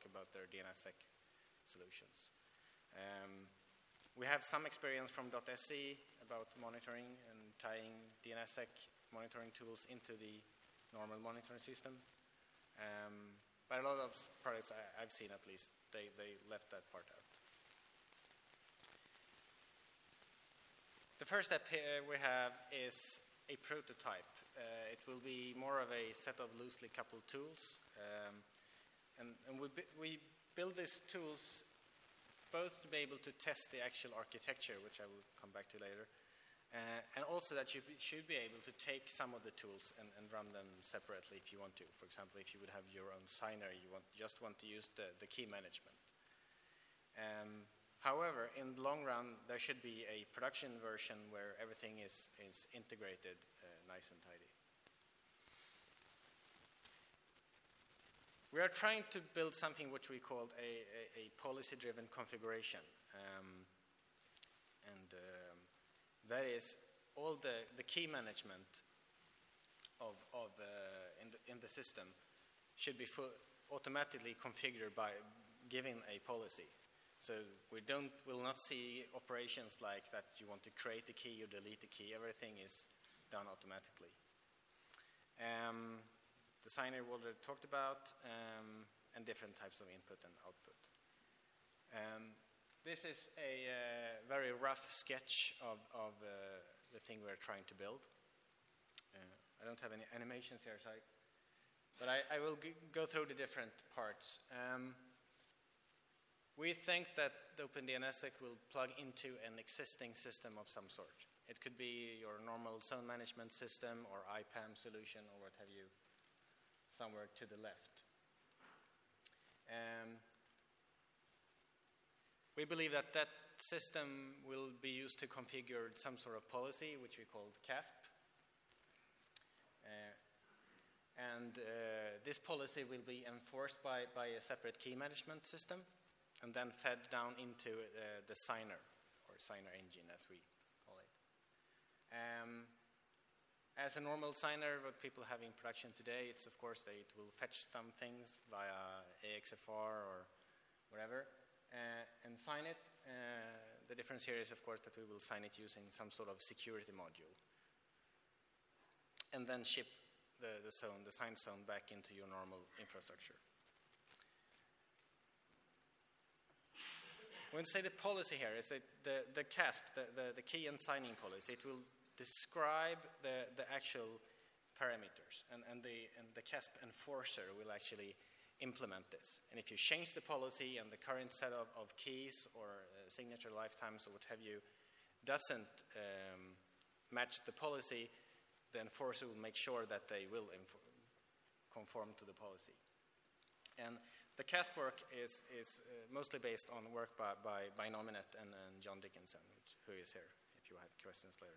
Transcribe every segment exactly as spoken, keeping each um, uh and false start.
talk about their DNSSEC solutions. Um, we have some experience from .se about monitoring and tying DNSSEC monitoring tools into the normal monitoring system. Um, but a lot of products I, I've seen, at least, they, they left that part out. The first step here we have is a prototype. Uh, it will be more of a set of loosely coupled tools. Um, and and we, we build these tools both to be able to test the actual architecture, which I will come back to later, uh, and also that you should be able to take some of the tools and, and run them separately if you want to. For example, if you would have your own signer, you want, just want to use the, the key management. Um, However, in the long run, there should be a production version where everything is, is integrated uh, nice and tidy. We are trying to build something which we called a, a, a policy-driven configuration. Um, and um, that is all the, the key management of, of uh, in, the, in the system should be automatically configured by giving a policy. So we don't, will not see operations like that you want to create the key or delete the key. Everything is done automatically. Um, the signer we already talked about, um, and different types of input and output. Um, this is a uh, very rough sketch of, of uh, the thing we're trying to build. Uh, I don't have any animations here, so I, but I, I will g go through the different parts. Um, We think that the OpenDNSSEC will plug into an existing system of some sort. It could be your normal zone management system or I PAM solution or what have you, somewhere to the left. Um, we believe that that system will be used to configure some sort of policy, which we call C A S P. Uh, and uh, this policy will be enforced by, by a separate key management system, and then fed down into uh, the signer, or signer engine as we call it. Um, as a normal signer, what people have in production today, it's of course that it will fetch some things via A X F R or whatever, uh, and sign it. Uh, the difference here is of course that we will sign it using some sort of security module. And then ship the, the zone, the signed zone back into your normal infrastructure. When we say the policy here is that the, the C A S P, the, the, the key and signing policy, it will describe the, the actual parameters, and, and, the, and the C A S P enforcer will actually implement this. And if you change the policy and the current set of, of keys or uh, signature lifetimes or what have you doesn't um, match the policy, the enforcer will make sure that they will conform to the policy. And the C A S P work is, is uh, mostly based on work by, by, by Nominet and, and John Dickinson, which, who is here, if you have questions later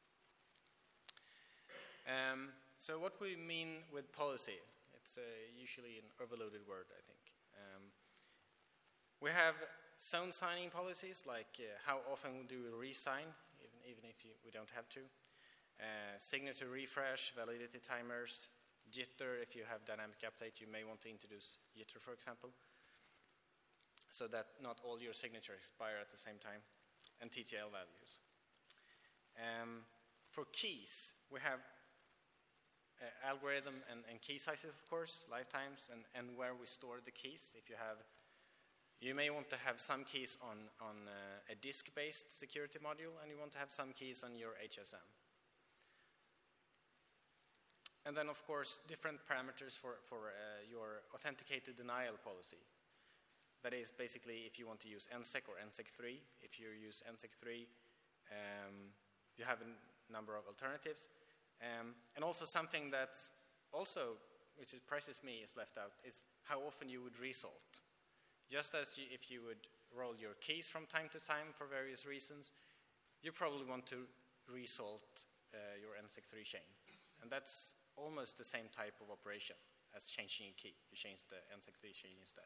on. Um, so what we mean with policy, it's uh, usually an overloaded word, I think. Um, we have zone signing policies, like uh, how often do we re-sign, even, even if you, we don't have to. Uh, signature refresh, validity timers, jitter. If you have dynamic update, you may want to introduce jitter, for example, so that not all your signatures expire at the same time, and T T L values. Um, for keys, we have uh, algorithm and, and key sizes, of course, lifetimes, and, and where we store the keys. If you have, you may want to have some keys on, on uh, a disk-based security module, and you want to have some keys on your H S M. And then, of course, different parameters for, for uh, your authenticated denial policy. That is basically if you want to use N S E C or N S E C three. If you use N S E C three, um, you have a number of alternatives. Um, and also something that's also, which surprises me, is left out, is how often you would resalt. Just as you, if you would roll your keys from time to time for various reasons, you probably want to resalt uh, your N S E C three chain. And that's almost the same type of operation as changing a key. You change the N S E C three chain instead.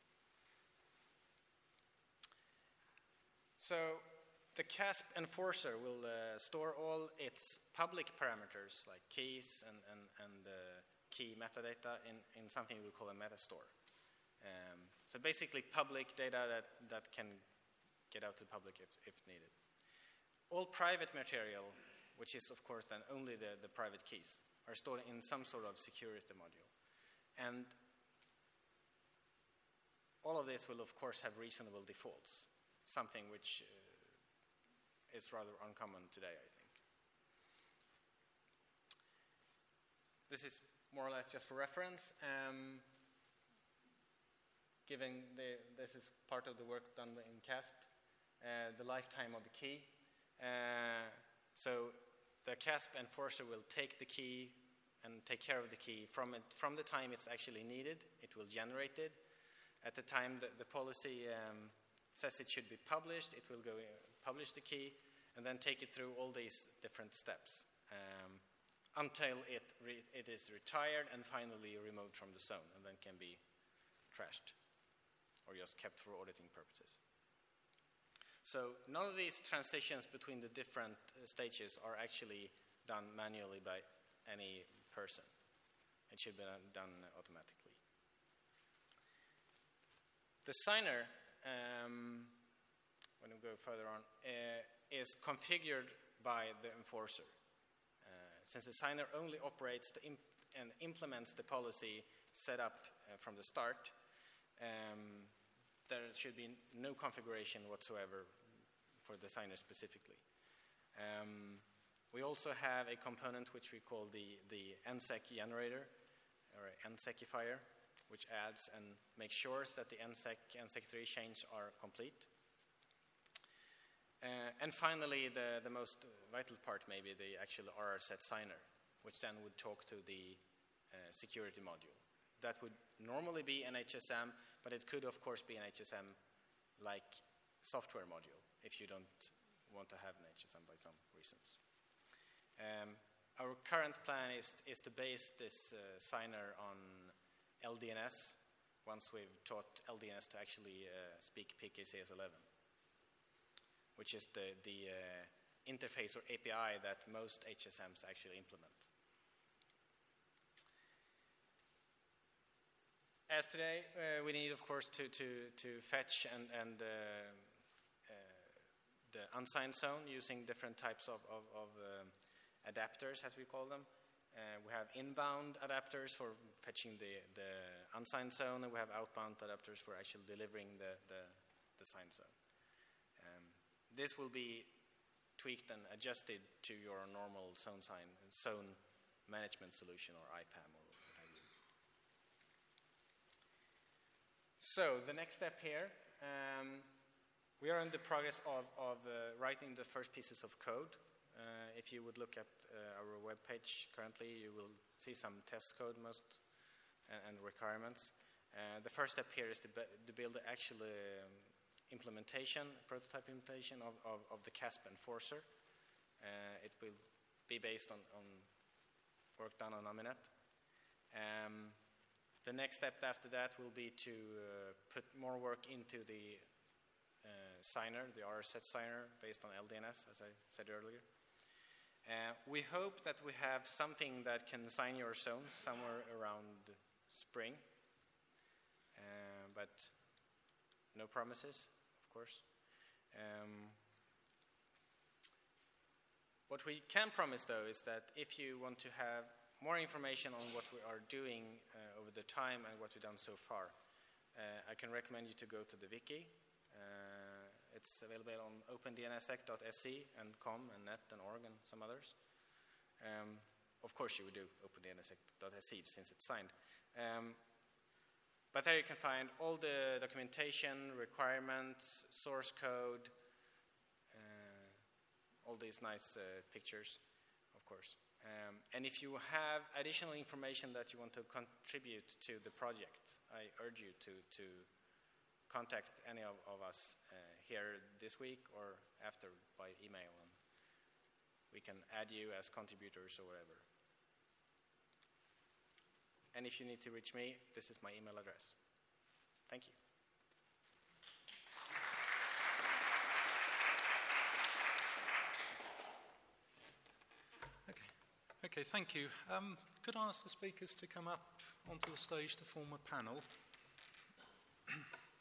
So the C A S P enforcer will uh, store all its public parameters like keys and, and, and uh, key metadata in, in something we call a metastore. Um, So basically public data that, that can get out to the public if, if needed. All private material, which is of course then only the, the private keys, are stored in some sort of security module. And all of this will of course have reasonable defaults, something which uh, is rather uncommon today, I think. This is more or less just for reference. Um, given the, this is part of the work done in CASP, uh, the lifetime of the key. Uh, so the CASP enforcer will take the key and take care of the key from, it, from the time it's actually needed. It will generate it. At the time that the policy um, says it should be published, it will go uh, publish the key and then take it through all these different steps um, until it, re it is retired and finally removed from the zone and then can be trashed or just kept for auditing purposes. So none of these transitions between the different uh, stages are actually done manually by any person. It should be done automatically. The signer, um, when we go further on, uh, is configured by the enforcer. Uh, since the signer only operates the imp and implements the policy set up uh, from the start, um, there should be no configuration whatsoever for the signer specifically. Um, we also have a component which we call the, the N S E C generator, or N S E Cifier, which adds and makes sure that the N S E C, N S E C three chains are complete. Uh, and finally, the, the most vital part maybe, the actual R R set signer, which then would talk to the uh, security module. That would normally be an H S M, but it could of course be an H S M-like software module if you don't want to have an H S M by some reasons. Um, our current plan is, is to base this uh, signer on L D N S once we've taught L D N S to actually uh, speak P K C S eleven, which is the, the uh, interface or A P I that most H S Ms actually implement. As today, uh, we need, of course, to, to, to fetch and, and uh, uh, the unsigned zone using different types of, of, of uh, adapters, as we call them. Uh, we have inbound adapters for fetching the, the unsigned zone, and we have outbound adapters for actually delivering the, the, the signed zone. Um, this will be tweaked and adjusted to your normal zone, sign, zone management solution, or I PAM, or what have you. So the next step here, um, we are in the progress of, of uh, writing the first pieces of code. Uh, if you would look at uh, our web page currently, you will see some test code most uh, and requirements. Uh, the first step here is to, to build the actual um, implementation, prototype implementation of, of, of the CASP enforcer. Uh, it will be based on, on work done on Aminet. Um, the next step after that will be to uh, put more work into the uh, signer, the R R set signer based on L D N S, as I said earlier. Uh, we hope that we have something that can sign your zones somewhere around spring, uh, but no promises, of course. Um, what we can promise, though, is that if you want to have more information on what we are doing uh, over the time and what we've done so far, uh, I can recommend you to go to the wiki. Uh, It's available on open D N S S E C dot S E and com and net and org and some others. Um, of course you would do open D N S S E C dot S E since it's signed. Um, but there you can find all the documentation, requirements, source code, uh, all these nice uh, pictures, of course. Um, and if you have additional information that you want to contribute to the project, I urge you to, to contact any of, of us uh, here this week or after by email, and we can add you as contributors or whatever. And if you need to reach me, this is my email address. Thank you. Okay, okay, thank you. Um, could I ask the speakers to come up onto the stage to form a panel?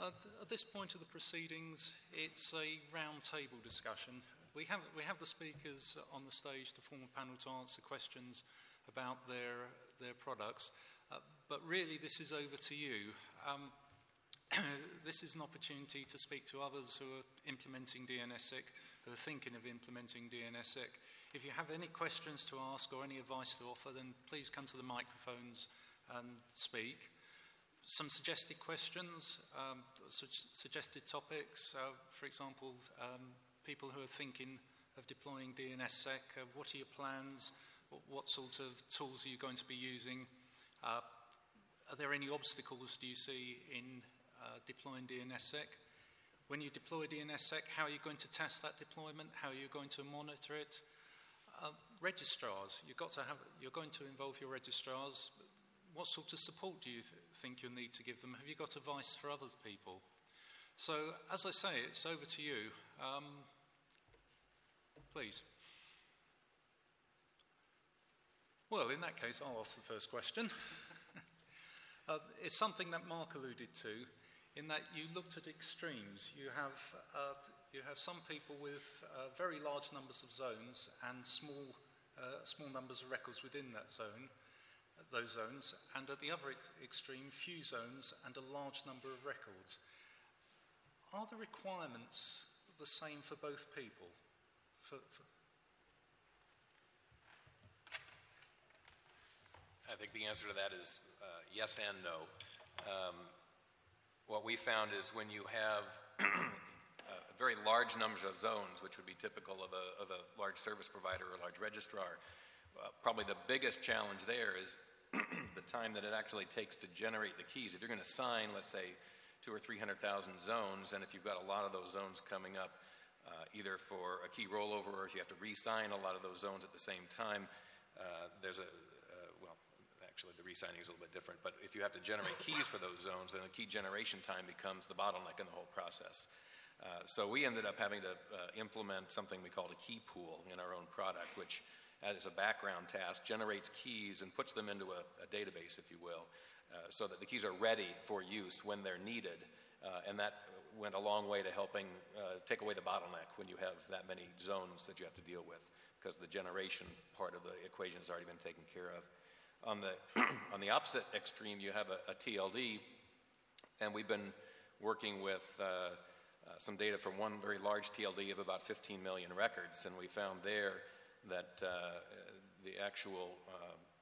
Uh, th- at this point of the proceedings, it's a round table discussion. We have, we have the speakers on the stage to form a panel to answer questions about their, their products, uh, but really this is over to you. Um, this is an opportunity to speak to others who are implementing D N S S I C, who are thinking of implementing D N S S I C. If you have any questions to ask or any advice to offer, then please come to the microphones and speak. Some suggested questions, um, su- suggested topics, uh, for example, um, people who are thinking of deploying D N S S I C, uh, what are your plans, what, what sort of tools are you going to be using, uh, are there any obstacles do you see in uh, deploying D N S S I C? When you deploy D N S S I C, how are you going to test that deployment, how are you going to monitor it? Uh, registrars, you've got to have, you're going to involve your registrars. What sort of support do you th- think you'll need to give them? Have you got advice for other people? So, as I say, it's over to you. Um, please. Well, in that case, I'll ask the first question. uh, it's something that Mark alluded to, in that you looked at extremes. You have, uh, you have some people with uh, very large numbers of zones and small, uh, small numbers of records within that zone. Those zones, and at the other ex- extreme, few zones and a large number of records. Are the requirements the same for both people? For, for I think the answer to that is uh, yes and no. Um, what we found is when you have a very large number of zones, which would be typical of a, of a large service provider or a large registrar, uh, probably the biggest challenge there is the time that it actually takes to generate the keys. If you're going to sign, let's say, two or three hundred thousand zones, and if you've got a lot of those zones coming up, uh, either for a key rollover or if you have to re-sign a lot of those zones at the same time, uh, there's a uh, well, actually the re-signing is a little bit different. But if you have to generate keys for those zones, then the key generation time becomes the bottleneck in the whole process. Uh, so we ended up having to uh, implement something we called a key pool in our own product, which as a background task, generates keys and puts them into a, a database, if you will, uh, so that the keys are ready for use when they're needed. Uh, and that went a long way to helping uh, take away the bottleneck when you have that many zones that you have to deal with, because the generation part of the equation has already been taken care of. On the, on the opposite extreme, you have a, a T L D, and we've been working with uh, uh, some data from one very large T L D of about fifteen million records, and we found there that uh, the actual uh,